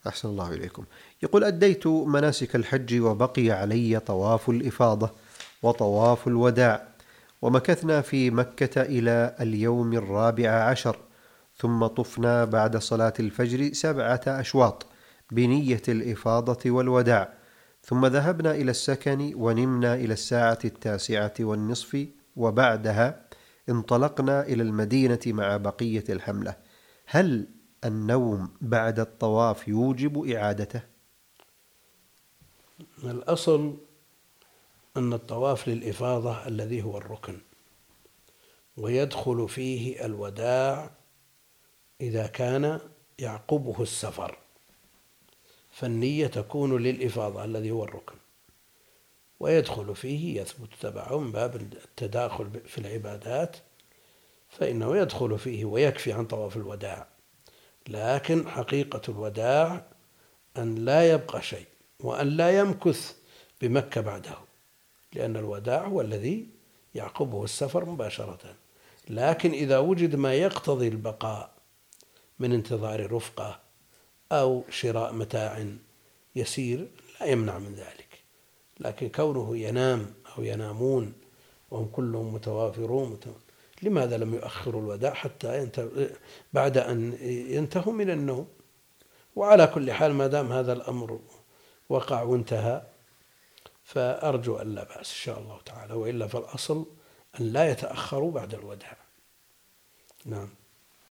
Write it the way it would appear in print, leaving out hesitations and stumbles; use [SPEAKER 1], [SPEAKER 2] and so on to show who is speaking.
[SPEAKER 1] أحسن الله إليكم. يقول: أديت مناسك الحج وبقي علي طواف الإفاضة وطواف الوداع، ومكثنا في مكة إلى اليوم 14، ثم طفنا بعد صلاة الفجر 7 أشواط بنية الإفاضة والوداع، ثم ذهبنا إلى السكن ونمنا إلى الساعة 9:30، وبعدها انطلقنا إلى المدينة مع بقية الحملة. هل النوم بعد الطواف يوجب إعادته؟
[SPEAKER 2] الأصل أن الطواف للإفاضة الذي هو الركن، ويدخل فيه الوداع إذا كان يعقبه السفر، فالنية تكون للإفاضة الذي هو الركن، ويدخل فيه يثبت تبعه من باب التداخل في العبادات، فإنه يدخل فيه ويكفي عن طواف الوداع. لكن حقيقة الوداع أن لا يبقى شيء، وأن لا يمكث بمكة بعده، لأن الوداع هو الذي يعقبه السفر مباشرة. لكن إذا وجد ما يقتضي البقاء من انتظار رفقة أو شراء متاع يسير لا يمنع من ذلك. لكن كونه ينام أو ينامون وهم كلهم متوافرون، لماذا لم يؤخروا الوداع حتى بعد أن ينتهوا من النوم؟ وعلى كل حال ما دام هذا الأمر وقع وانتهى فأرجو أن لا بأس إن شاء الله تعالى، وإلا فالأصل أن لا يتأخروا بعد الوداع. نعم.